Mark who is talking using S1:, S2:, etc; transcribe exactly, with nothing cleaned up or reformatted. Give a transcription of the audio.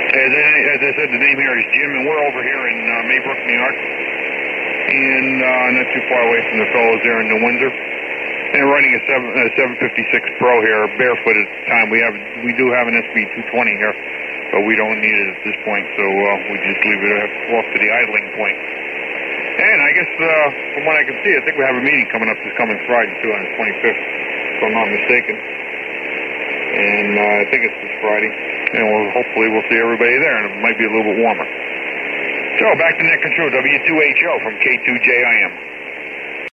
S1: As I, as I said, the name here is Jim, and we're over here in uh, Maybrook, New York, and uh, not too far away from the fellows there in New Windsor. And running a seven a seven fifty-six Pro here, barefoot at the time. We have we do have an S B two twenty here, but we don't need it at this point, so uh, we just leave it off to the idling point. And I guess uh, from what I can see, I think we have a meeting coming up this coming Friday too, on the twenty-fifth, if I'm not mistaken. And uh, I think it's this Friday, and we'll hopefully we'll see everybody there, and it might be a little bit warmer. So back to Nick Control, W two H O from K two J I M.